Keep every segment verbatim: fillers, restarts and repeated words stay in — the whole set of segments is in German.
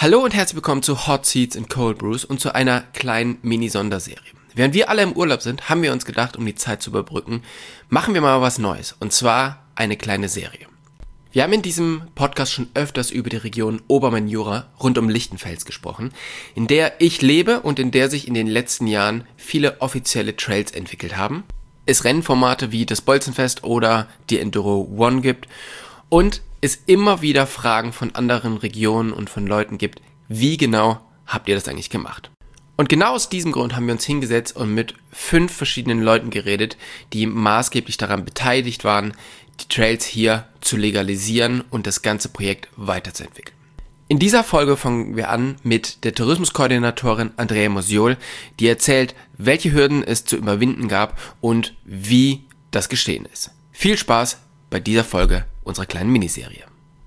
Hallo und herzlich willkommen zu Hot Seats and Cold Brews und zu einer kleinen Mini-Sonderserie. Während wir alle im Urlaub sind, haben wir uns gedacht, um die Zeit zu überbrücken, machen wir mal was Neues, und zwar eine kleine Serie. Wir haben in diesem Podcast schon öfters über die Region Obermain-Jura rund um Lichtenfels gesprochen, in der ich lebe und in der sich in den letzten Jahren viele offizielle Trails entwickelt haben. Es Rennformate wie das Bolzenfest oder die Enduro One gibt und es immer wieder Fragen von anderen Regionen und von Leuten gibt, wie genau habt ihr das eigentlich gemacht? Und genau aus diesem Grund haben wir uns hingesetzt und mit fünf verschiedenen Leuten geredet, die maßgeblich daran beteiligt waren, die Trails hier zu legalisieren und das ganze Projekt weiterzuentwickeln. In dieser Folge fangen wir an mit der Tourismuskoordinatorin Andrea Mosiol, die erzählt, welche Hürden es zu überwinden gab und wie das geschehen ist. Viel Spaß bei dieser Folge unserer kleinen Miniserie.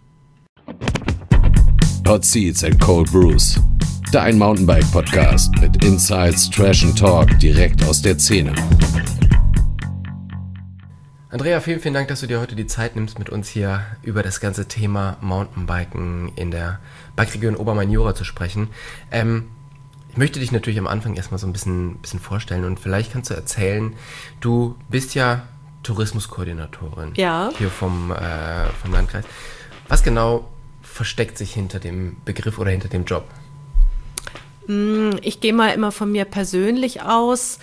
Hot Seats and Cold Brews, dein Mountainbike-Podcast mit Insights, Trash and Talk direkt aus der Szene. Andrea, vielen, vielen Dank, dass du dir heute die Zeit nimmst, mit uns hier über das ganze Thema Mountainbiken in der Bikeregion Obermain-Jura zu sprechen. Ähm, ich möchte dich natürlich am Anfang erstmal so ein bisschen, bisschen vorstellen und vielleicht kannst du erzählen, du bist ja Tourismuskoordinatorin ja. hier vom, äh, vom Landkreis. Was genau versteckt sich hinter dem Begriff oder hinter dem Job? Ich gehe mal immer von mir persönlich aus.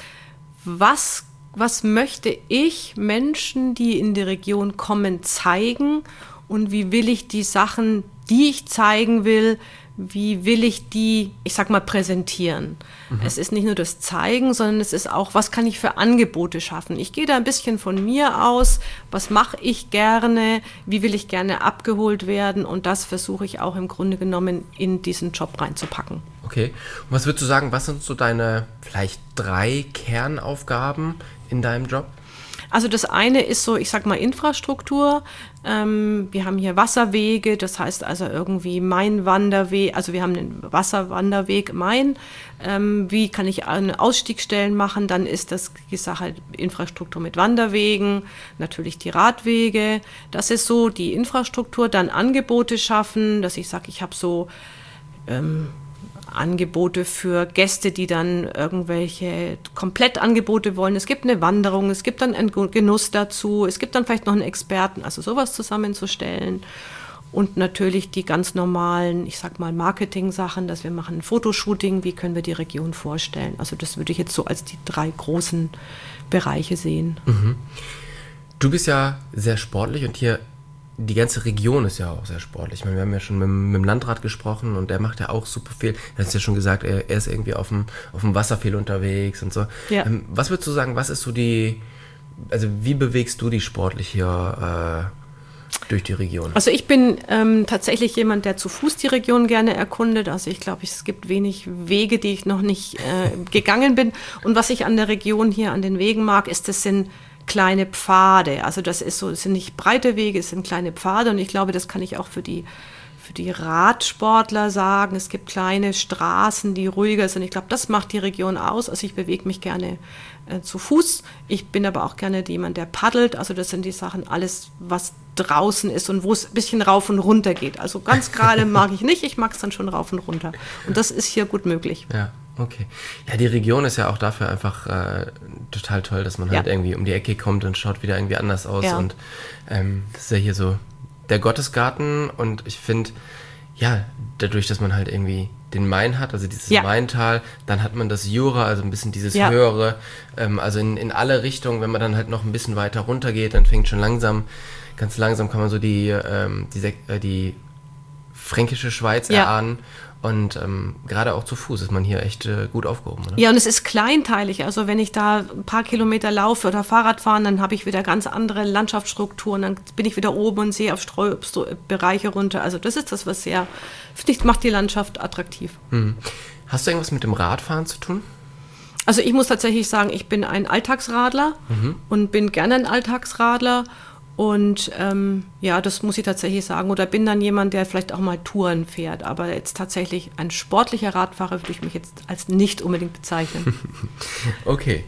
Was Was möchte ich Menschen, die in die Region kommen, zeigen? Und wie will ich die Sachen, die ich zeigen will, wie will ich die, ich sag mal, präsentieren? Mhm. Es ist nicht nur das Zeigen, sondern es ist auch, was kann ich für Angebote schaffen? Ich gehe da ein bisschen von mir aus. Was mache ich gerne? Wie will ich gerne abgeholt werden? Und das versuche ich auch im Grunde genommen in diesen Job reinzupacken. Okay. Und was würdest du sagen, was sind so deine vielleicht drei Kernaufgaben in deinem Job? Also das eine ist so, ich sag mal, Infrastruktur. Ähm, wir haben hier Wasserwege, das heißt also irgendwie Main-Wanderweg, also wir haben einen Wasserwanderweg Main. Ähm, wie kann ich eine Ausstiegsstellen machen? Dann ist das die Sache Infrastruktur mit Wanderwegen, natürlich die Radwege. Das ist so die Infrastruktur. Dann Angebote schaffen, dass ich sage, ich habe so ähm, Angebote für Gäste, die dann irgendwelche Komplettangebote wollen. Es gibt eine Wanderung, es gibt dann einen Genuss dazu, es gibt dann vielleicht noch einen Experten, also sowas zusammenzustellen. Und natürlich die ganz normalen, ich sag mal, Marketing-Sachen, dass wir machen ein Fotoshooting, wie können wir die Region vorstellen. Also das würde ich jetzt so als die drei großen Bereiche sehen. Mhm. Du bist ja sehr sportlich und hier die ganze Region ist ja auch sehr sportlich. Ich meine, wir haben ja schon mit, mit dem Landrat gesprochen und der macht ja auch super viel. Du hast ja schon gesagt, er, er ist irgendwie auf dem, auf dem Wasser viel unterwegs und so. Ja. Ähm, was würdest du sagen, was ist so die, also wie bewegst du dich sportlich hier äh, durch die Region? Also ich bin ähm, tatsächlich jemand, der zu Fuß die Region gerne erkundet. Also ich glaube, es gibt wenig Wege, die ich noch nicht äh, gegangen bin. Und was ich an der Region hier, an den Wegen mag, ist, das sind kleine Pfade. Also das ist so, es sind nicht breite Wege, es sind kleine Pfade und ich glaube, das kann ich auch für die, für die Radsportler sagen. Es gibt kleine Straßen, die ruhiger sind. Ich glaube, das macht die Region aus. Also ich bewege mich gerne äh, zu Fuß. Ich bin aber auch gerne jemand, der paddelt. Also das sind die Sachen, alles, was draußen ist und wo es ein bisschen rauf und runter geht. Also ganz gerade mag ich nicht, ich mag es dann schon rauf und runter. Und das ist hier gut möglich. Ja. Okay. Ja, die Region ist ja auch dafür einfach äh, total toll, dass man halt ja. irgendwie um die Ecke kommt und schaut wieder irgendwie anders aus. Ja. Und ähm, das ist ja hier so der Gottesgarten und ich finde, ja, dadurch, dass man halt irgendwie den Main hat, also dieses ja. Maintal, dann hat man das Jura, also ein bisschen dieses ja. höhere, ähm, also in, in alle Richtungen, wenn man dann halt noch ein bisschen weiter runter geht, dann fängt schon langsam, ganz langsam kann man so die, ähm, die, äh, die fränkische Schweiz ja. erahnen. Und ähm, gerade auch zu Fuß ist man hier echt äh, gut aufgehoben, oder? Ja, und es ist kleinteilig. Also wenn ich da ein paar Kilometer laufe oder Fahrrad fahren, dann habe ich wieder ganz andere Landschaftsstrukturen. Dann bin ich wieder oben und sehe auf Streubereiche runter. Also das ist das, was sehr, finde ich, macht die Landschaft attraktiv. Hm. Hast du irgendwas mit dem Radfahren zu tun? Also ich muss tatsächlich sagen, ich bin ein Alltagsradler mhm. und bin gerne ein Alltagsradler. Und ähm, ja, das muss ich tatsächlich sagen. Oder bin dann jemand, der vielleicht auch mal Touren fährt. Aber jetzt tatsächlich ein sportlicher Radfahrer würde ich mich jetzt als nicht unbedingt bezeichnen. Okay.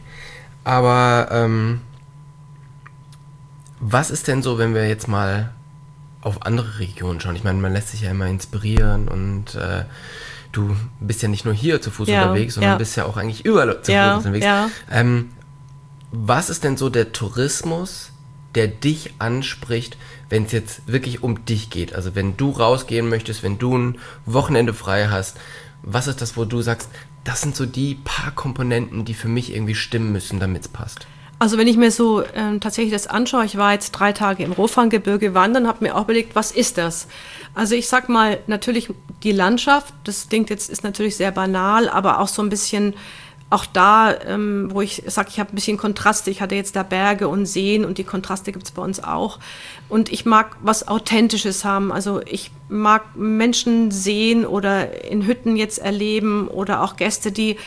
Aber ähm, was ist denn so, wenn wir jetzt mal auf andere Regionen schauen? Ich meine, man lässt sich ja immer inspirieren und äh, du bist ja nicht nur hier zu Fuß ja, unterwegs, sondern ja. bist ja auch eigentlich überall zu ja, Fuß unterwegs. Ja. Ähm, was ist denn so der Tourismus, der dich anspricht, wenn es jetzt wirklich um dich geht? Also wenn du rausgehen möchtest, wenn du ein Wochenende frei hast, was ist das, wo du sagst, das sind so die paar Komponenten, die für mich irgendwie stimmen müssen, damit es passt? Also wenn ich mir so ähm, tatsächlich das anschaue, ich war jetzt drei Tage im Rotfanggebirge wandern, habe mir auch überlegt, was ist das? Also ich sag mal, natürlich die Landschaft, das klingt jetzt, ist natürlich sehr banal, aber auch so ein bisschen, auch da, ähm, wo ich sage, ich habe ein bisschen Kontraste, ich hatte jetzt da Berge und Seen und die Kontraste gibt es bei uns auch. Und ich mag was Authentisches haben, also ich mag Menschen sehen oder in Hütten jetzt erleben oder auch Gäste, die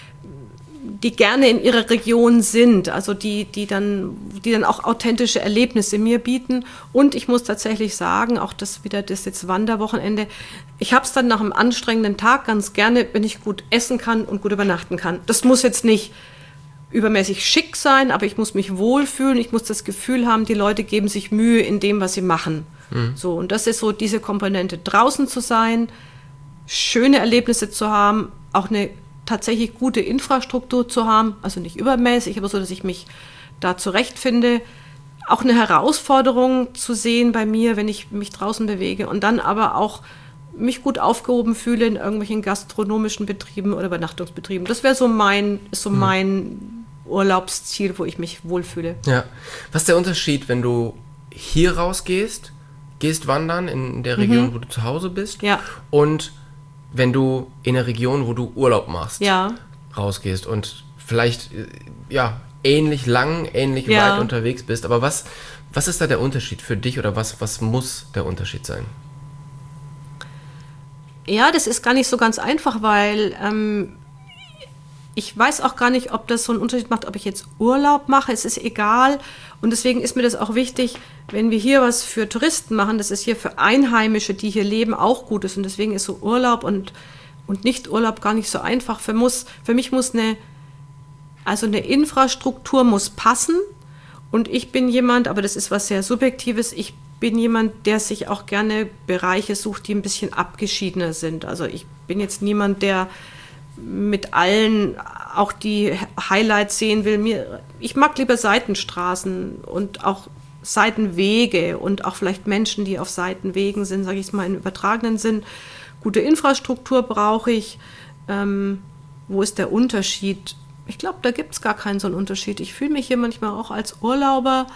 die gerne in ihrer Region sind, also die, die dann, die dann auch authentische Erlebnisse mir bieten. Und ich muss tatsächlich sagen, auch das wieder das jetzt Wanderwochenende, ich habe es dann nach einem anstrengenden Tag ganz gerne, wenn ich gut essen kann und gut übernachten kann. Das muss jetzt nicht übermäßig schick sein, aber ich muss mich wohlfühlen, ich muss das Gefühl haben, die Leute geben sich Mühe in dem, was sie machen. Mhm. So, und das ist so diese Komponente, draußen zu sein, schöne Erlebnisse zu haben, auch eine tatsächlich gute Infrastruktur zu haben, also nicht übermäßig, aber so, dass ich mich da zurechtfinde. Auch eine Herausforderung zu sehen bei mir, wenn ich mich draußen bewege und dann aber auch mich gut aufgehoben fühle in irgendwelchen gastronomischen Betrieben oder Übernachtungsbetrieben. Das wäre so mein, ist so mein Urlaubsziel, wo ich mich wohlfühle. Ja. Was ist der Unterschied, wenn du hier rausgehst, gehst wandern in der Region, mhm. wo du zu Hause bist, ja. und wenn du in der Region, wo du Urlaub machst, ja. rausgehst und vielleicht ja ähnlich lang, ähnlich ja. weit unterwegs bist. Aber was, was ist da der Unterschied für dich oder was, was muss der Unterschied sein? Ja, das ist gar nicht so ganz einfach, weil ähm, ich weiß auch gar nicht, ob das so einen Unterschied macht, ob ich jetzt Urlaub mache. Es ist egal. Und deswegen ist mir das auch wichtig, wenn wir hier was für Touristen machen, dass es hier für Einheimische, die hier leben, auch gut ist. Und deswegen ist so Urlaub und, und Nicht-Urlaub gar nicht so einfach. Für, muss, für mich muss eine, also eine Infrastruktur muss passen. Und ich bin jemand, aber das ist was sehr Subjektives, ich bin jemand, der sich auch gerne Bereiche sucht, die ein bisschen abgeschiedener sind. Also ich bin jetzt niemand, der mit allen auch die Highlights sehen will. Mir, ich mag lieber Seitenstraßen und auch Seitenwege und auch vielleicht Menschen, die auf Seitenwegen sind, sage ich es mal im übertragenen Sinn. Gute Infrastruktur brauche ich. Ähm, wo ist der Unterschied? Ich glaube, da gibt es gar keinen so einen Unterschied. Ich fühle mich hier manchmal auch als Urlauber.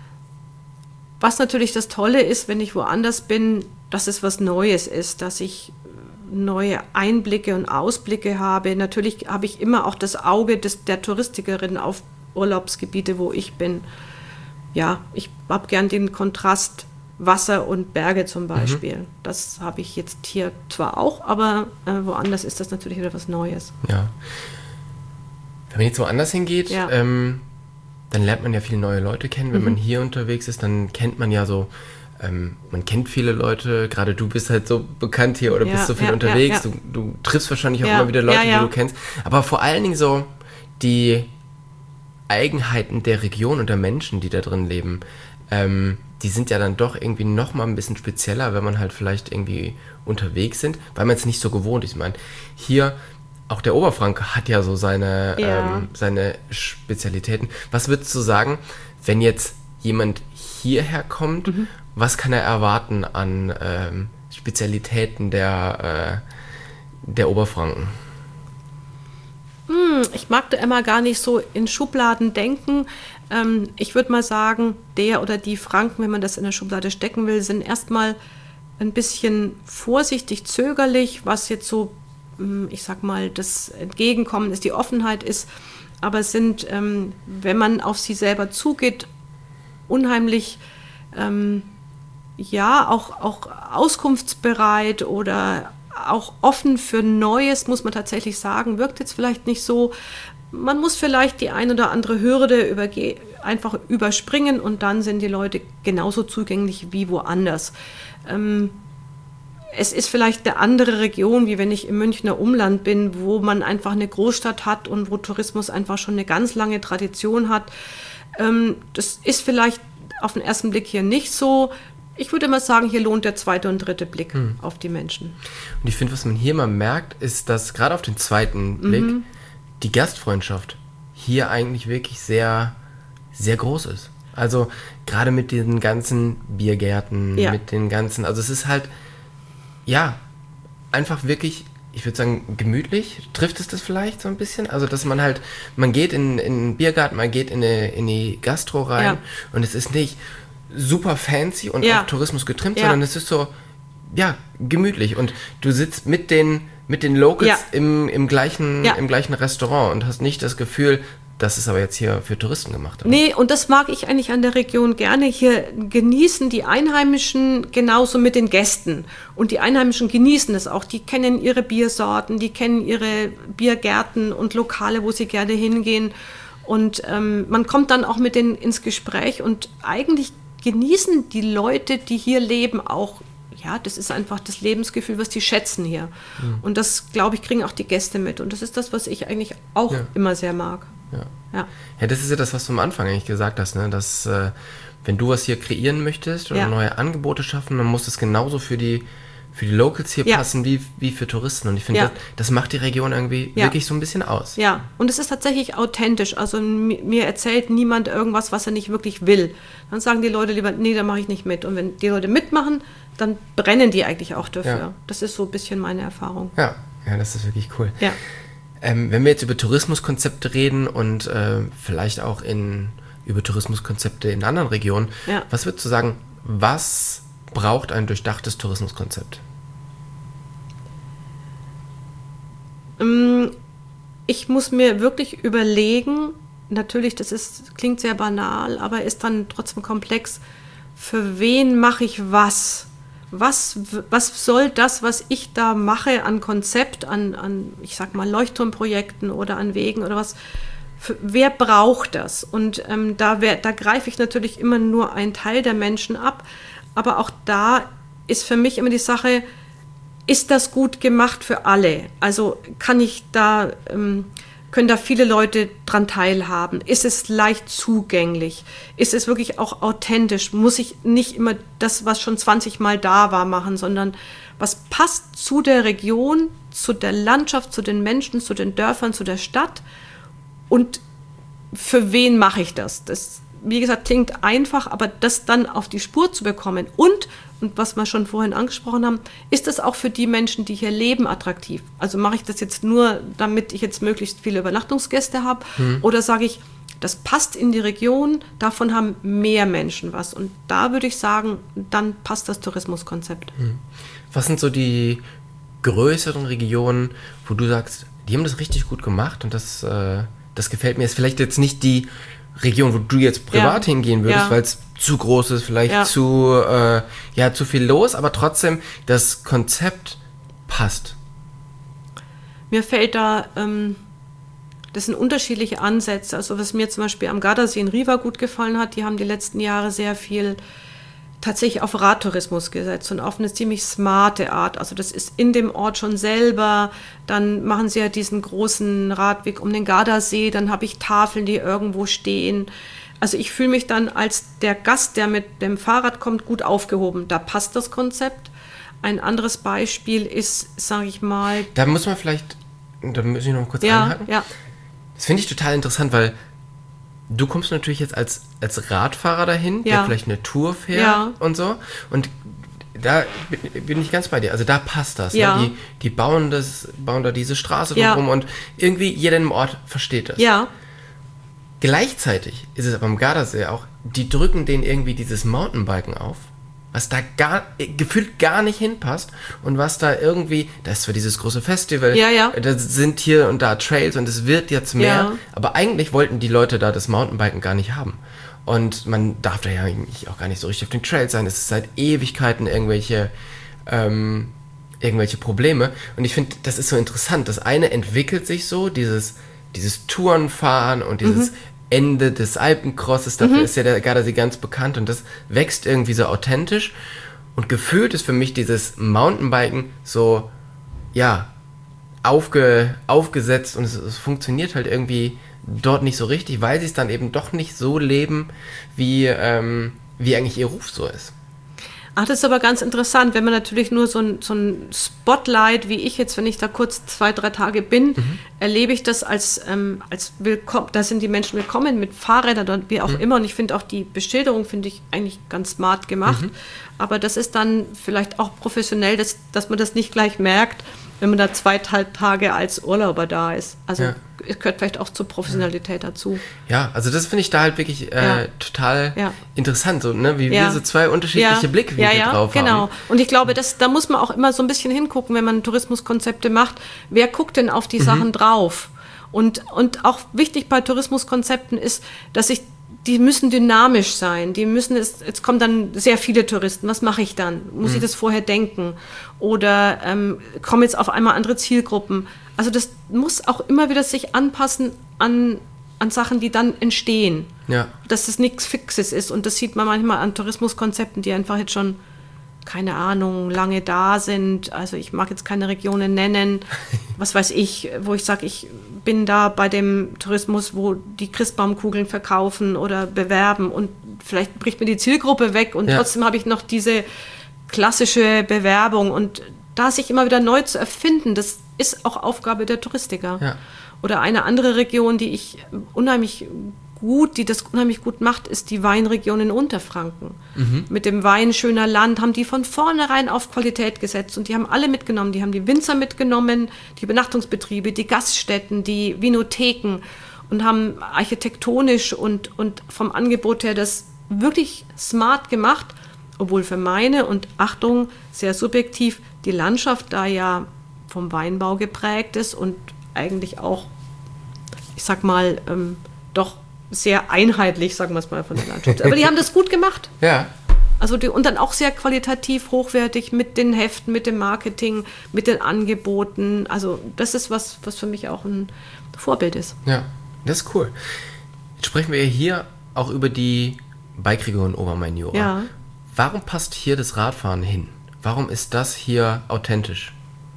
Was natürlich das Tolle ist, wenn ich woanders bin, dass es was Neues ist, dass ich neue Einblicke und Ausblicke habe. Natürlich habe ich immer auch das Auge des, der Touristikerin auf Urlaubsgebiete, wo ich bin. Ja, ich habe gern den Kontrast Wasser und Berge zum Beispiel. Mhm. Das habe ich jetzt hier zwar auch, aber äh, woanders ist das natürlich wieder was Neues. Ja. Wenn man jetzt woanders hingeht, ja. ähm, dann lernt man ja viele neue Leute kennen. Wenn mhm. man hier unterwegs ist, dann kennt man ja so, ähm, man kennt viele Leute, gerade du bist halt so bekannt hier oder ja, bist so viel ja, unterwegs, ja, ja. Du, du triffst wahrscheinlich auch ja, immer wieder Leute, ja, ja. die du kennst, aber vor allen Dingen so die Eigenheiten der Region und der Menschen, die da drin leben, ähm, die sind ja dann doch irgendwie noch mal ein bisschen spezieller, wenn man halt vielleicht irgendwie unterwegs sind, weil man es nicht so gewohnt ist. Ich meine, hier, auch der Oberfranke hat ja so seine, ja. ähm, seine Spezialitäten. Was würdest du sagen, wenn jetzt jemand hierher kommt, mhm. was kann er erwarten an ähm, Spezialitäten der, äh, der Oberfranken? Hm, ich mag da immer gar nicht so in Schubladen denken. Ähm, ich würde mal sagen, der oder die Franken, wenn man das in der Schublade stecken will, sind erstmal ein bisschen vorsichtig, zögerlich, was jetzt so, ich sag mal, das Entgegenkommen ist, die Offenheit ist, aber sind, ähm, wenn man auf sie selber zugeht, unheimlich, ähm, ja, auch, auch auskunftsbereit oder auch offen für Neues, muss man tatsächlich sagen, wirkt jetzt vielleicht nicht so. Man muss vielleicht die ein oder andere Hürde überge- einfach überspringen und dann sind die Leute genauso zugänglich wie woanders. Ähm, Es ist vielleicht eine andere Region, wie wenn ich im Münchner Umland bin, wo man einfach eine Großstadt hat und wo Tourismus einfach schon eine ganz lange Tradition hat. Das ist vielleicht auf den ersten Blick hier nicht so. ich würde mal sagen, hier lohnt der zweite und dritte Blick hm. auf die Menschen. Und ich finde, was man hier mal merkt, ist, dass gerade auf den zweiten Blick mhm. die Gastfreundschaft hier eigentlich wirklich sehr, sehr groß ist. Also gerade mit den ganzen Biergärten, ja. mit den ganzen, also es ist halt, ja, einfach wirklich, ich würde sagen, gemütlich. Trifft es das vielleicht so ein bisschen? Also, dass man halt, man geht in, in einen Biergarten, man geht in, eine, in die Gastro rein ja. und es ist nicht super fancy und ja. auf Tourismus getrimmt, ja. sondern es ist so, ja, gemütlich und du sitzt mit den, mit den Locals ja. im, im, gleichen, ja. im gleichen Restaurant und hast nicht das Gefühl, das ist aber jetzt hier für Touristen gemacht. Oder? Nee, und das mag ich eigentlich an der Region gerne. Hier genießen die Einheimischen genauso mit den Gästen. Und die Einheimischen genießen es auch. Die kennen ihre Biersorten, die kennen ihre Biergärten und Lokale, wo sie gerne hingehen. Und ähm, man kommt dann auch mit denen ins Gespräch. Und eigentlich genießen die Leute, die hier leben, auch, ja, das ist einfach das Lebensgefühl, was die schätzen hier. Mhm. Und das, glaube ich, kriegen auch die Gäste mit. Und das ist das, was ich eigentlich auch ja. immer sehr mag. Ja. Ja. ja, das ist ja das, was du am Anfang eigentlich gesagt hast, ne? Dass äh, wenn du was hier kreieren möchtest oder ja. neue Angebote schaffen, dann muss es genauso für die, für die Locals hier ja. passen wie, wie für Touristen. Und ich finde, ja. das, das macht die Region irgendwie ja. wirklich so ein bisschen aus. Ja, und es ist tatsächlich authentisch. Also mir erzählt niemand irgendwas, was er nicht wirklich will. Dann sagen die Leute lieber, nee, da mache ich nicht mit. Und wenn die Leute mitmachen, dann brennen die eigentlich auch dafür. Ja. Das ist so ein bisschen meine Erfahrung. Ja, ja, das ist wirklich cool. Ja. Ähm, wenn wir jetzt über Tourismuskonzepte reden und äh, vielleicht auch in, über Tourismuskonzepte in anderen Regionen, ja. was würdest du sagen, was braucht ein durchdachtes Tourismuskonzept? Ich muss mir wirklich überlegen, natürlich, das ist, klingt sehr banal, aber ist dann trotzdem komplex, für wen mache ich was? Was, was soll das, was ich da mache an Konzept, an, an ich sag mal Leuchtturmprojekten oder an Wegen oder was, für, wer braucht das? Und ähm, da, wär, da greife ich natürlich immer nur einen Teil der Menschen ab, aber auch da ist für mich immer die Sache, ist das gut gemacht für alle? Also kann ich da... Ähm, können da viele Leute dran teilhaben? Ist es leicht zugänglich? Ist es wirklich auch authentisch? Muss ich nicht immer das, was schon zwanzig Mal da war, machen, sondern was passt zu der Region, zu der Landschaft, zu den Menschen, zu den Dörfern, zu der Stadt? Und für wen mache ich das? Das, wie gesagt, klingt einfach, aber das dann auf die Spur zu bekommen und Und was wir schon vorhin angesprochen haben, ist das auch für die Menschen, die hier leben, attraktiv? Also mache ich das jetzt nur, damit ich jetzt möglichst viele Übernachtungsgäste habe? Mhm. Oder sage ich, das passt in die Region, davon haben mehr Menschen was. Und da würde ich sagen, dann passt das Tourismuskonzept. Mhm. Was sind so die größeren Regionen, wo du sagst, die haben das richtig gut gemacht und das, äh, das gefällt mir? Ist vielleicht jetzt nicht die Region, wo du jetzt privat ja. hingehen würdest, ja. weil es zu groß ist, vielleicht ja. zu, äh, ja, zu viel los, aber trotzdem das Konzept passt. Mir fällt da, ähm, das sind unterschiedliche Ansätze. Also was mir zum Beispiel am Gardasee in Riva gut gefallen hat, die haben die letzten Jahre sehr viel tatsächlich auf Radtourismus gesetzt und auf eine ziemlich smarte Art. Also das ist in dem Ort schon selber. Dann machen sie ja diesen großen Radweg um den Gardasee. Dann habe ich Tafeln, die irgendwo stehen. Also ich fühle mich dann als der Gast, der mit dem Fahrrad kommt, gut aufgehoben. Da passt das Konzept. Ein anderes Beispiel ist, sage ich mal... Da muss man vielleicht, da muss ich noch kurz ja, einhaken. Ja. Das finde ich total interessant, weil du kommst natürlich jetzt als, als Radfahrer dahin, ja. der vielleicht eine Tour fährt ja. und so. Und da bin ich ganz bei dir. Also da passt das. Ja. Ne? Die, die bauen, das, bauen da diese Straße ja. drumherum und irgendwie jeder im Ort versteht das. Ja. Gleichzeitig ist es aber am Gardasee auch, die drücken denen irgendwie dieses Mountainbiken auf, was da gar, gefühlt gar nicht hinpasst und was da irgendwie, da ist zwar dieses große Festival, ja, ja. da sind hier und da Trails und es wird jetzt mehr, ja. aber eigentlich wollten die Leute da das Mountainbiken gar nicht haben. Und man darf da ja eigentlich auch gar nicht so richtig auf den Trails sein, es ist seit Ewigkeiten irgendwelche, ähm, irgendwelche Probleme und ich finde, das ist so interessant, das eine entwickelt sich so, dieses, dieses Tourenfahren und dieses mhm. Ende des Alpencrosses, dafür mhm. ist ja der Gardasee ganz bekannt und das wächst irgendwie so authentisch und gefühlt ist für mich dieses Mountainbiken so, ja, aufge, aufgesetzt und es, es funktioniert halt irgendwie dort nicht so richtig, weil sie es dann eben doch nicht so leben, wie, ähm, wie eigentlich ihr Ruf so ist. Ach, das ist aber ganz interessant, wenn man natürlich nur so ein, so ein Spotlight, wie ich jetzt, wenn ich da kurz zwei, drei Tage bin, mhm. erlebe ich das als, ähm, als willkommen, da sind die Menschen willkommen mit Fahrrädern und wie auch mhm. immer. Und ich finde auch die Beschilderung, finde ich eigentlich ganz smart gemacht. Mhm. Aber das ist dann vielleicht auch professionell, dass, dass man das nicht gleich merkt, wenn man da zweieinhalb Tage als Urlauber da ist. Also ja. es gehört vielleicht auch zur Professionalität dazu. Ja, also das finde ich da halt wirklich äh, ja. total ja. interessant, so, ne? wie ja. wir so zwei unterschiedliche ja. Blickwinkel ja, ja, drauf genau. haben. Genau. Und ich glaube, das, da muss man auch immer so ein bisschen hingucken, wenn man Tourismuskonzepte macht. Wer guckt denn auf die mhm. Sachen drauf? Und, und auch wichtig bei Tourismuskonzepten ist, dass ich die müssen dynamisch sein, die müssen, es, jetzt kommen dann sehr viele Touristen, was mache ich dann? Muss mhm. ich das vorher denken? Oder ähm, kommen jetzt auf einmal andere Zielgruppen? Also das muss auch immer wieder sich anpassen an, an Sachen, die dann entstehen. Ja. Dass das nichts Fixes ist und das sieht man manchmal an Tourismuskonzepten, die einfach jetzt schon, keine Ahnung, lange da sind. Also ich mag jetzt keine Regionen nennen, was weiß ich, wo ich sage, ich bin da bei dem Tourismus, wo die Christbaumkugeln verkaufen oder bewerben und vielleicht bricht mir die Zielgruppe weg und ja. trotzdem habe ich noch diese klassische Bewerbung und da sich immer wieder neu zu erfinden, das ist auch Aufgabe der Touristiker. Ja. Oder eine andere Region, die ich unheimlich gut, die das unheimlich gut macht, ist die Weinregion in Unterfranken. Mhm. Mit dem Wein Schöner Land haben die von vornherein auf Qualität gesetzt und die haben alle mitgenommen. Die haben die Winzer mitgenommen, die Übernachtungsbetriebe, die Gaststätten, die Vinotheken und haben architektonisch und, und vom Angebot her das wirklich smart gemacht, obwohl für meine und Achtung, sehr subjektiv, die Landschaft da ja vom Weinbau geprägt ist und eigentlich auch, ich sag mal, ähm, doch sehr einheitlich, sagen wir es mal, von der Landschaft. Aber die haben das gut gemacht. Ja. Also die, und dann auch sehr qualitativ hochwertig mit den Heften, mit dem Marketing, mit den Angeboten. Also das ist was, was für mich auch ein Vorbild ist. Ja, das ist cool. Jetzt sprechen wir hier auch über die Bike-Region Obermain-Jura. Ja. Warum passt hier das Radfahren hin? Warum ist das hier authentisch?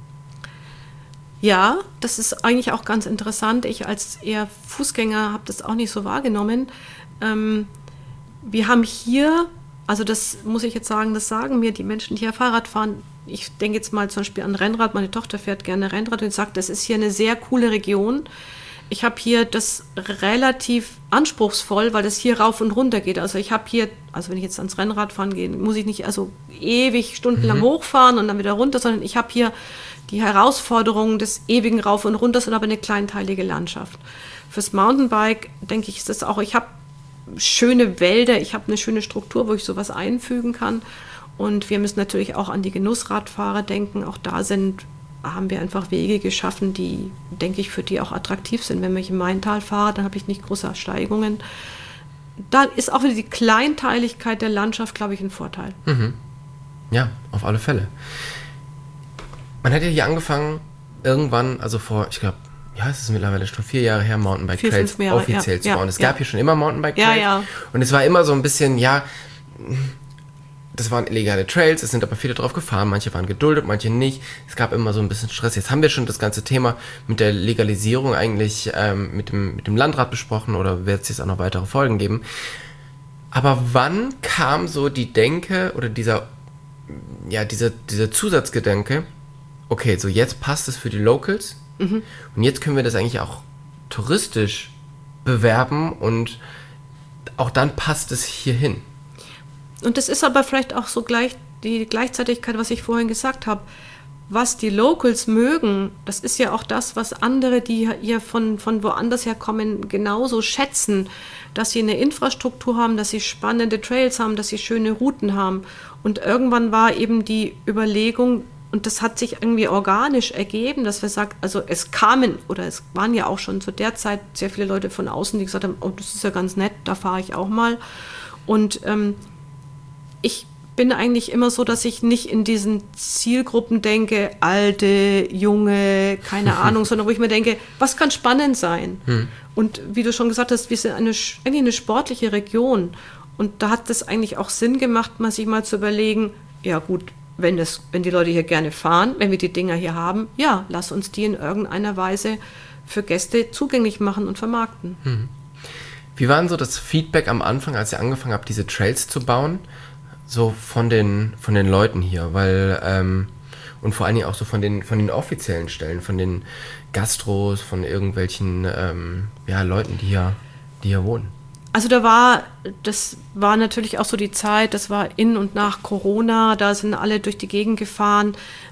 Ja, das ist eigentlich auch ganz interessant. Ich als eher Fußgänger habe das auch nicht so wahrgenommen. Ähm, wir haben hier, also das muss ich jetzt sagen, das sagen mir die Menschen, die hier Fahrrad fahren. Ich denke jetzt mal zum Beispiel an Rennrad. Meine Tochter fährt gerne Rennrad und sagt, das ist hier eine sehr coole Region. Ich habe hier das relativ anspruchsvoll, weil das hier rauf und runter geht. Also ich habe hier, also wenn ich jetzt ans Rennrad fahren gehe, muss ich nicht also ewig stundenlang mhm. hochfahren und dann wieder runter, sondern ich habe hier die Herausforderungen des ewigen Rauf und Runters und aber eine kleinteilige Landschaft. Fürs Mountainbike, denke ich, ist das auch, ich habe schöne Wälder, ich habe eine schöne Struktur, wo ich sowas einfügen kann. Und wir müssen natürlich auch an die Genussradfahrer denken. Auch da sind, haben wir einfach Wege geschaffen, die, denke ich, für die auch attraktiv sind. Wenn ich im Maintal fahre, dann habe ich nicht große Steigungen. Da ist auch wieder die Kleinteiligkeit der Landschaft, glaube ich, ein Vorteil. Mhm. Ja, auf alle Fälle. Man hat ja hier angefangen, irgendwann, also vor, ich glaube, ja, es ist mittlerweile schon vier Jahre her, Mountainbike-Trails offiziell ja, zu bauen. Ja, es ja. gab hier schon immer Mountainbike-Trails. Ja, ja. Und es war immer so ein bisschen, ja, das waren illegale Trails, es sind aber viele drauf gefahren, manche waren geduldet, manche nicht. Es gab immer so ein bisschen Stress. Jetzt haben wir schon das ganze Thema mit der Legalisierung eigentlich ähm, mit, dem, mit dem Landrat besprochen oder wird es jetzt auch noch weitere Folgen geben. Aber wann kam so die Denke oder dieser, ja, dieser, dieser Zusatzgedanke, okay, so jetzt passt es für die Locals mhm. und jetzt können wir das eigentlich auch touristisch bewerben und auch dann passt es hier hin. Und das ist aber vielleicht auch so gleich die Gleichzeitigkeit, was ich vorhin gesagt habe. Was die Locals mögen, das ist ja auch das, was andere, die hier von, von woanders herkommen, genauso schätzen, dass sie eine Infrastruktur haben, dass sie spannende Trails haben, dass sie schöne Routen haben. Und irgendwann war eben die Überlegung, und das hat sich irgendwie organisch ergeben, dass wir sagen, also es kamen, oder es waren ja auch schon zu der Zeit sehr viele Leute von außen, die gesagt haben, oh, das ist ja ganz nett, da fahre ich auch mal. Und ähm, ich bin eigentlich immer so, dass ich nicht in diesen Zielgruppen denke, alte, junge, keine Ahnung, sondern wo ich mir denke, was kann spannend sein? Hm. Und wie du schon gesagt hast, wir sind eine, eigentlich eine sportliche Region. Und da hat es eigentlich auch Sinn gemacht, mal sich mal zu überlegen, ja gut, wenn, das, wenn die Leute hier gerne fahren, wenn wir die Dinger hier haben, ja, lass uns die in irgendeiner Weise für Gäste zugänglich machen und vermarkten. Hm. Wie war denn so das Feedback am Anfang, als ihr angefangen habt, diese Trails zu bauen? so von den, von den Leuten hier, weil, ähm, und vor allen Dingen auch so von den, von den offiziellen Stellen, von den Gastros, von irgendwelchen, ähm, ja, Leuten, die hier, die hier wohnen. Also da war, das war natürlich auch so die Zeit, das war in und nach Corona, da sind alle durch die Gegend gefahren.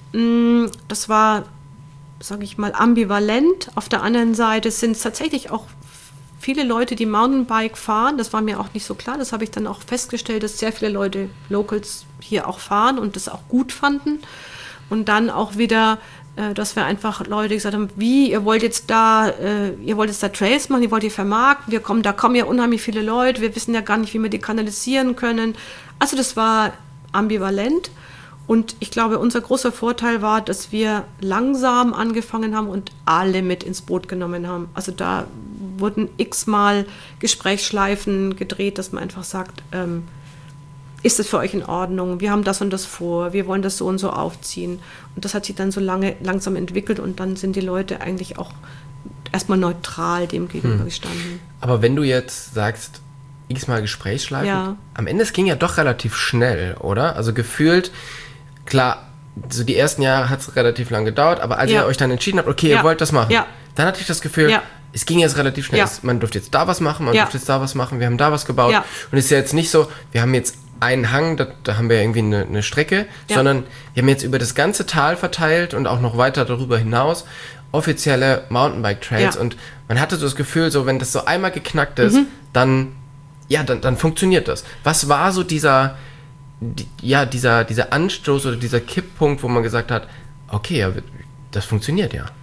Das war, sage ich mal, ambivalent. Auf der anderen Seite sind es tatsächlich auch viele Leute, die Mountainbike fahren. Das war mir auch nicht so klar. Das habe ich dann auch festgestellt, dass sehr viele Leute, Locals, hier auch fahren und das auch gut fanden. Und dann auch wieder, äh, dass wir einfach Leute gesagt haben, wie, ihr wollt jetzt da, äh, ihr wollt jetzt da Trails machen, ihr wollt die vermarkten, wir kommen, da kommen ja unheimlich viele Leute, wir wissen ja gar nicht, wie wir die kanalisieren können. Also das war ambivalent. Und ich glaube, unser großer Vorteil war, dass wir langsam angefangen haben und alle mit ins Boot genommen haben. Also da wurden x-mal Gesprächsschleifen gedreht, dass man einfach sagt, ähm, ist das für euch in Ordnung? Wir haben das und das vor, wir wollen das so und so aufziehen. Und das hat sich dann so lange langsam entwickelt und dann sind die Leute eigentlich auch erstmal neutral dem gegenüber hm. gestanden. Aber wenn du jetzt sagst, x-mal Gesprächsschleifen, ja. am Ende, es ging ja doch relativ schnell, oder? Also gefühlt, klar, so die ersten Jahre hat es relativ lang gedauert, aber als ja. ihr euch dann entschieden habt, okay, ja. ihr wollt das machen, ja. dann hatte ich das Gefühl, ja. es ging jetzt relativ schnell. Ja. Man durfte jetzt da was machen, man ja. durfte jetzt da was machen, wir haben da was gebaut. Ja. Und es ist ja jetzt nicht so, wir haben jetzt einen Hang, da, da haben wir irgendwie eine, eine Strecke, ja. sondern wir haben jetzt über das ganze Tal verteilt und auch noch weiter darüber hinaus offizielle Mountainbike-Trails. Ja. Und man hatte so das Gefühl, so wenn das so einmal geknackt ist, mhm. dann, ja, dann, dann funktioniert das. Was war so dieser... Die, ja, dieser, dieser Anstoß oder dieser Kipppunkt, wo man gesagt hat, okay, ja, das funktioniert ja.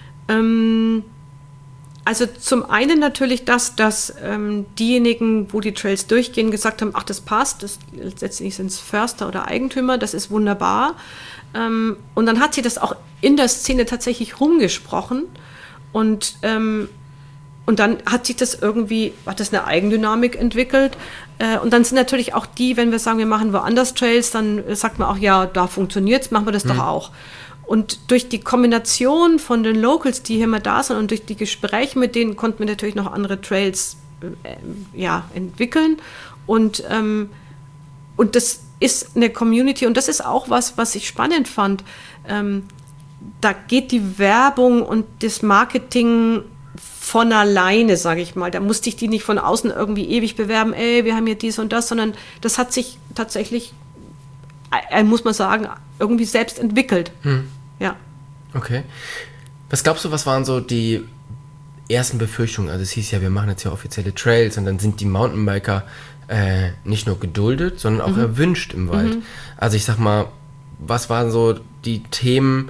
Ähm, also zum einen natürlich das, dass ähm, diejenigen, wo die Trails durchgehen, gesagt haben, ach, das passt, das, letztendlich sind es Förster oder Eigentümer, das ist wunderbar. Ähm, und dann hat sie das auch in der Szene tatsächlich rumgesprochen und ähm, Und dann hat sich das irgendwie, hat das eine Eigendynamik entwickelt. Und dann sind natürlich auch die, wenn wir sagen, wir machen woanders Trails, dann sagt man auch, ja, da funktioniert's, machen wir das mhm. doch auch. Und durch die Kombination von den Locals, die hier mal da sind und durch die Gespräche mit denen, konnten wir natürlich noch andere Trails äh, ja, entwickeln. Und, ähm, und das ist eine Community und das ist auch was, was ich spannend fand. Ähm, da geht die Werbung und das Marketing von alleine, sage ich mal. Da musste ich die nicht von außen irgendwie ewig bewerben, ey, wir haben hier dies und das, sondern das hat sich tatsächlich, äh, muss man sagen, irgendwie selbst entwickelt. Hm. Ja. Okay. Was glaubst du, was waren so die ersten Befürchtungen? Also es hieß ja, wir machen jetzt ja offizielle Trails und dann sind die Mountainbiker äh, nicht nur geduldet, sondern auch mhm. erwünscht im Wald. Mhm. Also ich sag mal, was waren so die Themen,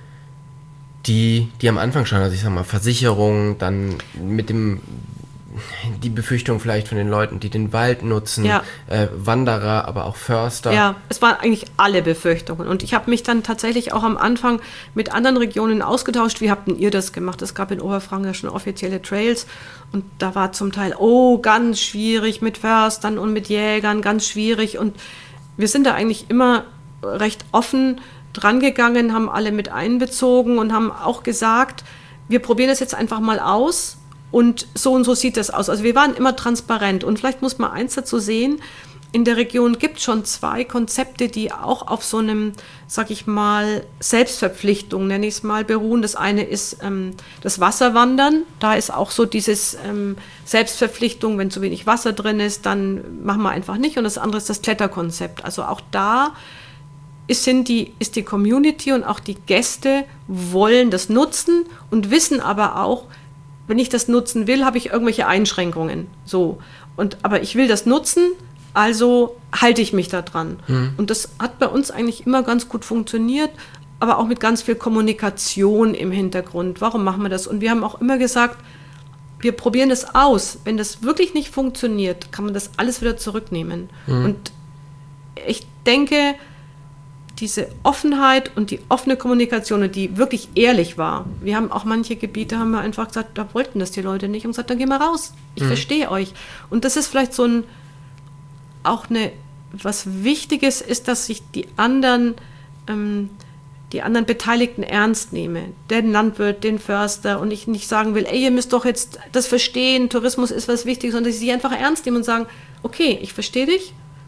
die, die am Anfang schon, also ich sag mal, Versicherung, dann mit dem, die Befürchtung vielleicht von den Leuten, die den Wald nutzen, ja. äh, Wanderer, aber auch Förster. Ja, es waren eigentlich alle Befürchtungen. Und ich habe mich dann tatsächlich auch am Anfang mit anderen Regionen ausgetauscht. Wie habt denn ihr das gemacht? Es gab in Oberfranken ja schon offizielle Trails. Und da war zum Teil, oh, ganz schwierig mit Förstern und mit Jägern, ganz schwierig. Und wir sind da eigentlich immer recht offen drangegangen, haben alle mit einbezogen und haben auch gesagt, wir probieren das jetzt einfach mal aus und so und so sieht das aus. Also wir waren immer transparent und vielleicht muss man eins dazu sehen, in der Region gibt es schon zwei Konzepte, die auch auf so einem, sag ich mal, Selbstverpflichtung, nenne ich es mal, beruhen. Das eine ist ähm, das Wasserwandern, da ist auch so dieses ähm, Selbstverpflichtung, wenn zu wenig Wasser drin ist, dann machen wir einfach nicht. Und das andere ist das Kletterkonzept. Also auch da Ist, sind die, ist die Community und auch die Gäste wollen das nutzen und wissen aber auch, wenn ich das nutzen will, habe ich irgendwelche Einschränkungen. So. Und, aber ich will das nutzen, also halte ich mich da dran. Mhm. Und das hat bei uns eigentlich immer ganz gut funktioniert, aber auch mit ganz viel Kommunikation im Hintergrund. Warum machen wir das? Und wir haben auch immer gesagt, wir probieren das aus. Wenn das wirklich nicht funktioniert, kann man das alles wieder zurücknehmen. Mhm. Und ich denke, diese Offenheit und die offene Kommunikation, die wirklich ehrlich war. Wir haben auch manche Gebiete, haben wir einfach gesagt, da wollten das die Leute nicht und gesagt, dann gehen wir raus. Ich mhm. verstehe euch. Und das ist vielleicht so ein, auch eine, was Wichtiges ist, dass sich die anderen, ähm, die anderen Beteiligten ernst nehmen. Den Landwirt, den Förster und ich nicht sagen will, ey, ihr müsst doch jetzt das verstehen, Tourismus ist was Wichtiges, sondern dass sie einfach ernst nehmen und sagen, okay, ich verstehe dich,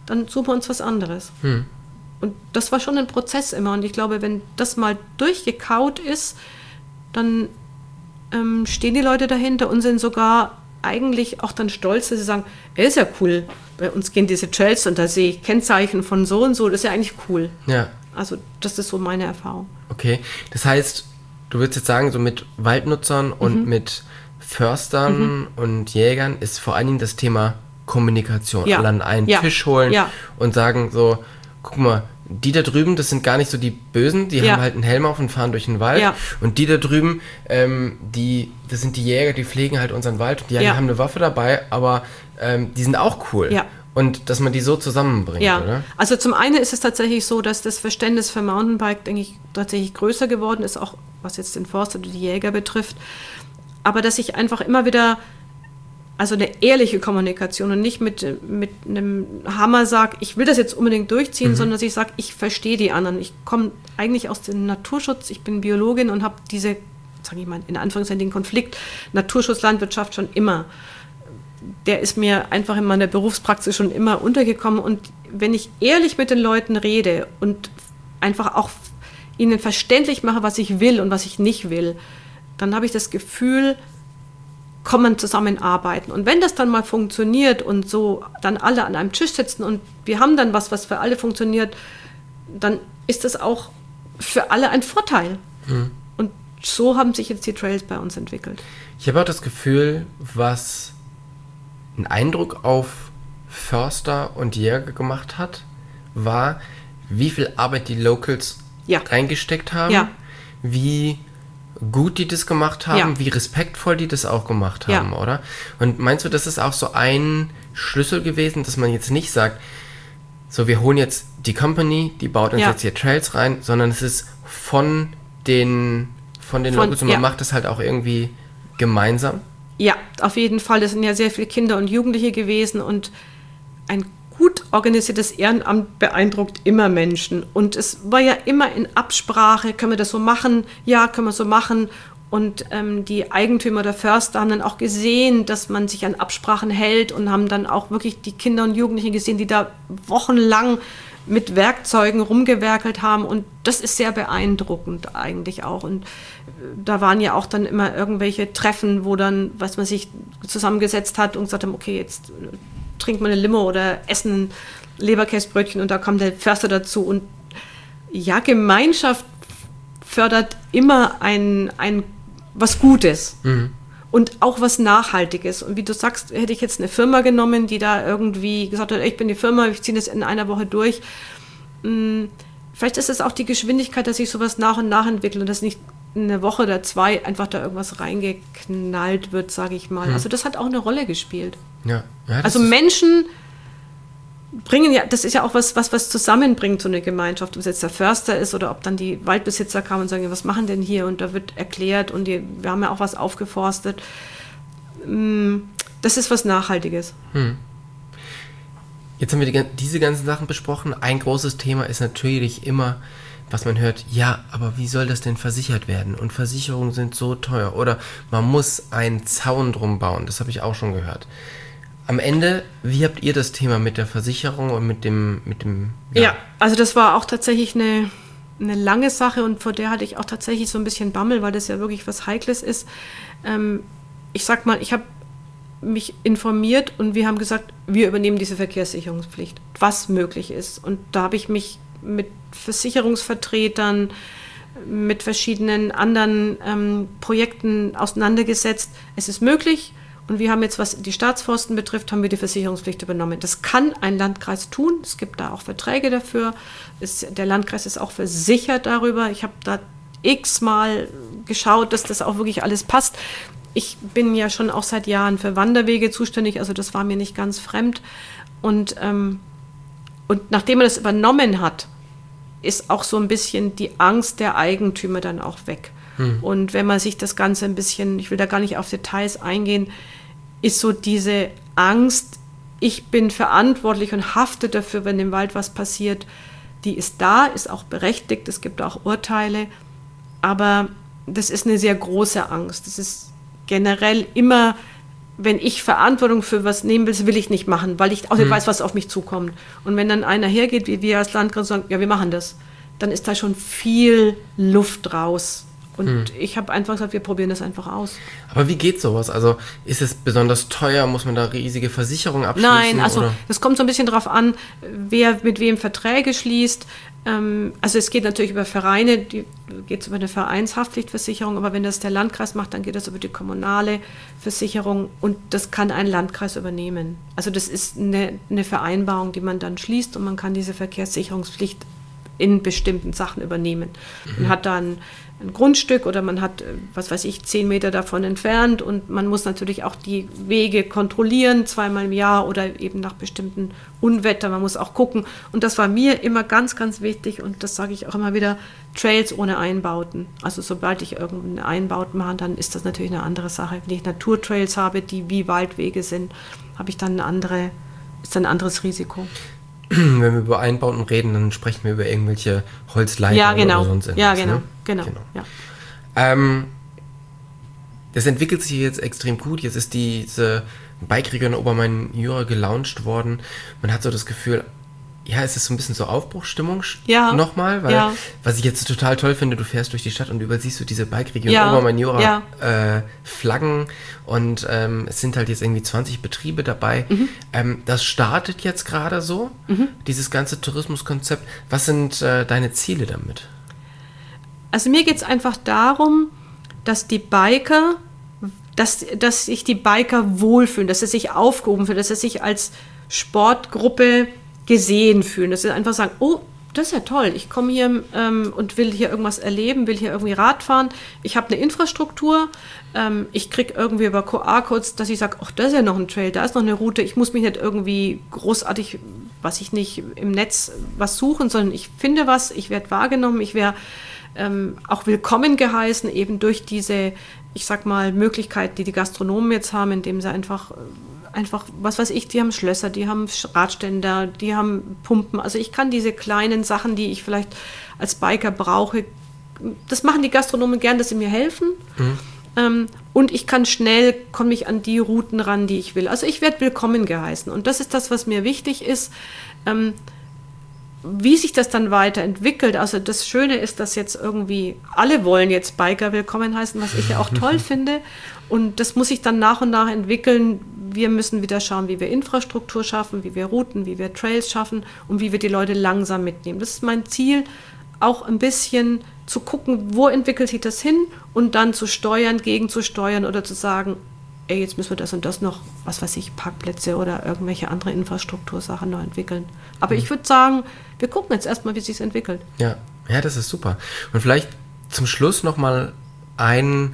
dann suchen wir uns was anderes. Hm. Und das war schon ein Prozess immer. Und ich glaube, wenn das mal durchgekaut ist, dann ähm, stehen die Leute dahinter und sind sogar eigentlich auch dann stolz, dass sie sagen, er ist ja cool, bei uns gehen diese Trails und da sehe ich Kennzeichen von so und so, das ist ja eigentlich cool. Ja. Also das ist so meine Erfahrung. Okay, das heißt, du würdest jetzt sagen, so mit Waldnutzern und mhm. mit Förstern mhm. und Jägern ist vor allen Dingen das Thema Kommunikation. Ja. Alle an einen ja. Tisch holen ja. und sagen so, guck mal, die da drüben, das sind gar nicht so die Bösen, die ja. haben halt einen Helm auf und fahren durch den Wald. Ja. Und die da drüben, ähm, die, das sind die Jäger, die pflegen halt unseren Wald. Und die, ja, ja. die haben eine Waffe dabei, aber ähm, die sind auch cool. Ja. Und dass man die so zusammenbringt, ja. oder? Also zum einen ist es tatsächlich so, dass das Verständnis für Mountainbike, denke ich, tatsächlich größer geworden ist, auch was jetzt den Forst oder die Jäger betrifft. Aber dass ich einfach immer wieder, also eine ehrliche Kommunikation und nicht mit, mit einem Hammer sage, ich will das jetzt unbedingt durchziehen, mhm. sondern dass ich sage, ich verstehe die anderen. Ich komme eigentlich aus dem Naturschutz, ich bin Biologin und habe diese, sage ich mal, in Anführungszeichen den Konflikt Naturschutz, Landwirtschaft schon immer. Der ist mir einfach in meiner Berufspraxis schon immer untergekommen. Und wenn ich ehrlich mit den Leuten rede und einfach auch ihnen verständlich mache, was ich will und was ich nicht will, dann habe ich das Gefühl, kommen zusammenarbeiten. Und wenn das dann mal funktioniert und so dann alle an einem Tisch sitzen und wir haben dann was, was für alle funktioniert, dann ist das auch für alle ein Vorteil. Mhm. Und so haben sich jetzt die Trails bei uns entwickelt. Ich habe auch das Gefühl, was einen Eindruck auf Förster und Jäger gemacht hat, war, wie viel Arbeit die Locals ja. reingesteckt haben, ja. wie gut die das gemacht haben, ja. wie respektvoll die das auch gemacht haben, ja. oder? Und meinst du, das ist auch so ein Schlüssel gewesen, dass man jetzt nicht sagt, so wir holen jetzt die Company, die baut uns ja. jetzt hier Trails rein, sondern es ist von den, von den von, Locals und man ja. macht das halt auch irgendwie gemeinsam? Ja, auf jeden Fall. Das sind ja sehr viele Kinder und Jugendliche gewesen und ein gut organisiertes Ehrenamt beeindruckt immer Menschen. Und es war ja immer in Absprache, können wir das so machen? Ja, können wir so machen. Und ähm, die Eigentümer der Förster haben dann auch gesehen, dass man sich an Absprachen hält und haben dann auch wirklich die Kinder und Jugendlichen gesehen, die da wochenlang mit Werkzeugen rumgewerkelt haben. Und das ist sehr beeindruckend eigentlich auch. Und da waren ja auch dann immer irgendwelche Treffen, wo dann, was man sich zusammengesetzt hat und gesagt haben, okay, jetzt trinkt man eine Limo oder essen Leberkäsebrötchen und da kommt der Förster dazu. Und ja, Gemeinschaft fördert immer ein, ein was Gutes mhm. und auch was Nachhaltiges. Und wie du sagst, hätte ich jetzt eine Firma genommen, die da irgendwie gesagt hat, ich bin die Firma, ich ziehe das in einer Woche durch. Vielleicht ist es auch die Geschwindigkeit, dass sich sowas nach und nach entwickelt und dass nicht eine Woche oder zwei einfach da irgendwas reingeknallt wird, sage ich mal. Mhm. Also das hat auch eine Rolle gespielt. Ja. Ja, also Menschen bringen ja, das ist ja auch was, was, was zusammenbringt, so eine Gemeinschaft, ob es jetzt der Förster ist oder ob dann die Waldbesitzer kamen und sagen, was machen denn hier? Und da wird erklärt und die, wir haben ja auch was aufgeforstet. Das ist was Nachhaltiges. Hm. Jetzt haben wir die, diese ganzen Sachen besprochen. Ein großes Thema ist natürlich immer, was man hört, ja, aber wie soll das denn versichert werden? Und Versicherungen sind so teuer. Oder man muss einen Zaun drum bauen. Das habe ich auch schon gehört. Am Ende, wie habt ihr das Thema mit der Versicherung und mit dem... mit dem ja. ja, also das war auch tatsächlich eine, eine lange Sache und vor der hatte ich auch tatsächlich so ein bisschen Bammel, weil das ja wirklich was Heikles ist. Ähm, ich sag mal, ich habe mich informiert und wir haben gesagt, wir übernehmen diese Verkehrssicherungspflicht, was möglich ist. Und da habe ich mich mit Versicherungsvertretern, mit verschiedenen anderen ähm, Projekten auseinandergesetzt. Es ist möglich. Und wir haben jetzt, was die Staatsforsten betrifft, haben wir die Versicherungspflicht übernommen. Das kann ein Landkreis tun. Es gibt da auch Verträge dafür. Es, der Landkreis ist auch versichert darüber. Ich habe da x-mal geschaut, dass das auch wirklich alles passt. Ich bin ja schon auch seit Jahren für Wanderwege zuständig, also das war mir nicht ganz fremd. Und, ähm, und nachdem man das übernommen hat, ist auch so ein bisschen die Angst der Eigentümer dann auch weg. Hm. Und wenn man sich das Ganze ein bisschen, ich will da gar nicht auf Details eingehen, ist so diese Angst, ich bin verantwortlich und hafte dafür, wenn im Wald was passiert, die ist da, ist auch berechtigt, es gibt auch Urteile, aber das ist eine sehr große Angst. Das ist generell immer wenn ich Verantwortung für was nehmen will, will ich nicht machen, weil ich auch nicht mhm. weiß, was auf mich zukommt. Und wenn dann einer hergeht, wie wir als Landkreis sagen, ja, wir machen das, dann ist da schon viel Luft raus. Und mhm. ich habe einfach gesagt, wir probieren das einfach aus. Aber wie geht sowas? Also ist es besonders teuer? Muss man da riesige Versicherungen abschließen? Nein, also oder? Das kommt so ein bisschen darauf an, wer mit wem Verträge schließt. Also es geht natürlich über Vereine, die geht es über eine Vereinshaftpflichtversicherung, aber wenn das der Landkreis macht, dann geht das über die kommunale Versicherung und das kann ein Landkreis übernehmen. Also das ist eine, eine Vereinbarung, die man dann schließt und man kann diese Verkehrssicherungspflicht in bestimmten Sachen übernehmen. Mhm. Man hat dann ein Grundstück oder man hat, was weiß ich, zehn Meter davon entfernt und man muss natürlich auch die Wege kontrollieren, zweimal im Jahr oder eben nach bestimmten Unwetter. Man muss auch gucken. Und das war mir immer ganz, ganz wichtig und das sage ich auch immer wieder, Trails ohne Einbauten. Also sobald ich irgendeine Einbauten mache, dann ist das natürlich eine andere Sache. Wenn ich Naturtrails habe, die wie Waldwege sind, habe ich dann eine andere, ist dann ein anderes Risiko. Wenn wir über Einbauten reden, dann sprechen wir über irgendwelche Holzleitungen ja, genau. oder sonst irgendwas. Ja, genau. Ne? genau, genau. Ja. Ähm, das entwickelt sich jetzt extrem gut. Jetzt ist diese Bike-Region Obermain-Jura gelauncht worden. Man hat so das Gefühl, ja, es ist so ein bisschen so Aufbruchsstimmung ja, nochmal, weil ja. was ich jetzt total toll finde, du fährst durch die Stadt und überall siehst du diese Bike-Region ja, Obermain-Jura ja. äh, Flaggen und ähm, es sind halt jetzt irgendwie zwanzig Betriebe dabei. Mhm. Ähm, das startet jetzt gerade so, mhm. dieses ganze Tourismuskonzept. Was sind äh, deine Ziele damit? Also mir geht es einfach darum, dass die Biker, dass, dass sich die Biker wohlfühlen, dass sie sich aufgehoben fühlen, dass sie sich als Sportgruppe gesehen fühlen, dass sie einfach sagen, oh, das ist ja toll, ich komme hier ähm, und will hier irgendwas erleben, will hier irgendwie Rad fahren, ich habe eine Infrastruktur, ähm, ich kriege irgendwie über Q R-Codes, dass ich sage, ach, das ist ja noch ein Trail, da ist noch eine Route, ich muss mich nicht irgendwie großartig, was ich nicht, im Netz was suchen, sondern ich finde was, ich werde wahrgenommen, ich werde ähm, auch willkommen geheißen, eben durch diese, ich sag mal, Möglichkeit, die die Gastronomen jetzt haben, indem sie einfach Einfach, was weiß ich, die haben Schlösser, die haben Radständer, die haben Pumpen. Also ich kann diese kleinen Sachen, die ich vielleicht als Biker brauche, das machen die Gastronomen gern, dass sie mir helfen. Mhm. Ähm, und ich kann schnell, komme ich an die Routen ran, die ich will. Also ich werde willkommen geheißen. Und das ist das, was mir wichtig ist. Ähm, wie sich das dann weiterentwickelt, also das Schöne ist, dass jetzt irgendwie alle wollen jetzt Biker willkommen heißen, was ich ja auch toll finde. Und das muss sich dann nach und nach entwickeln. Wir müssen wieder schauen, wie wir Infrastruktur schaffen, wie wir Routen, wie wir Trails schaffen und wie wir die Leute langsam mitnehmen. Das ist mein Ziel, auch ein bisschen zu gucken, wo entwickelt sich das hin und dann zu steuern, gegenzusteuern oder zu sagen, ey, jetzt müssen wir das und das noch, was weiß ich, Parkplätze oder irgendwelche andere Infrastruktursachen noch entwickeln. Aber mhm. ich würde sagen, wir gucken jetzt erstmal, wie es sich entwickelt. Ja, ja, das ist super. Und vielleicht zum Schluss nochmal ein,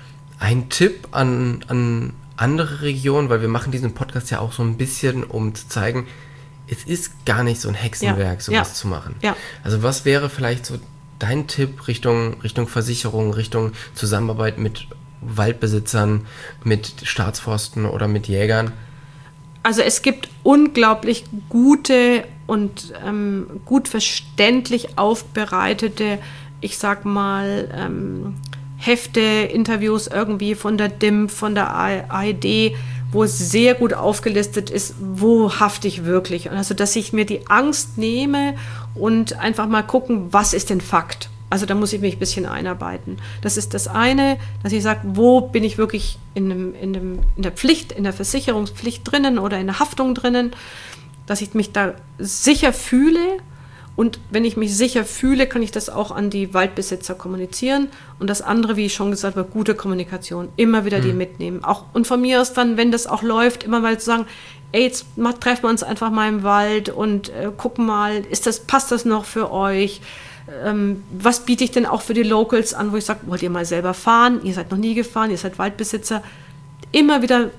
ein Tipp an, an andere Regionen, weil wir machen diesen Podcast ja auch so ein bisschen, um zu zeigen, es ist gar nicht so ein Hexenwerk, ja, sowas ja, zu machen. Ja. Also was wäre vielleicht so dein Tipp Richtung, Richtung Versicherung, Richtung Zusammenarbeit mit Waldbesitzern, mit Staatsforsten oder mit Jägern? Also es gibt unglaublich gute und ähm, gut verständlich aufbereitete, ich sag mal, ähm, Hefte, Interviews irgendwie von der D I M, von der A I D, wo es sehr gut aufgelistet ist, wo hafte ich wirklich. Also dass ich mir die Angst nehme und einfach mal gucken, was ist denn Fakt? Also da muss ich mich ein bisschen einarbeiten. Das ist das eine, dass ich sage, wo bin ich wirklich in, einem, in, einem, in der Pflicht, in der Versicherungspflicht drinnen oder in der Haftung drinnen, dass ich mich da sicher fühle. Und wenn ich mich sicher fühle, kann ich das auch an die Waldbesitzer kommunizieren. Und das andere, wie ich schon gesagt habe, gute Kommunikation. Immer wieder mhm. die mitnehmen. Auch, und von mir aus dann, wenn das auch läuft, immer mal zu sagen, ey, jetzt mal, treffen wir uns einfach mal im Wald und äh, gucken mal, ist das, passt das noch für euch? Ähm, was biete ich denn auch für die Locals an, wo ich sage, wollt ihr mal selber fahren? Ihr seid noch nie gefahren, ihr seid Waldbesitzer. Immer wieder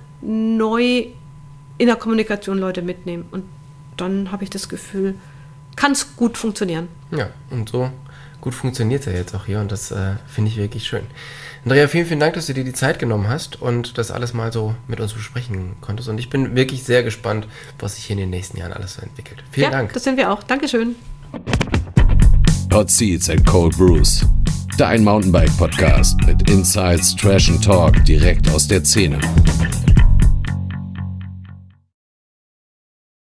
neu in der Kommunikation Leute mitnehmen. Und dann habe ich das Gefühl, kann es gut funktionieren. Ja, und so gut funktioniert es ja jetzt auch hier und das äh, finde ich wirklich schön. Andrea, vielen, vielen Dank, dass du dir die Zeit genommen hast und das alles mal so mit uns besprechen konntest. Und ich bin wirklich sehr gespannt, was sich hier in den nächsten Jahren alles so entwickelt. Vielen ja, Dank. Das sind wir auch. Dankeschön. Hot Seats and Cold Brews. Dein Mountainbike-Podcast mit Insights, Trash and Talk direkt aus der Szene.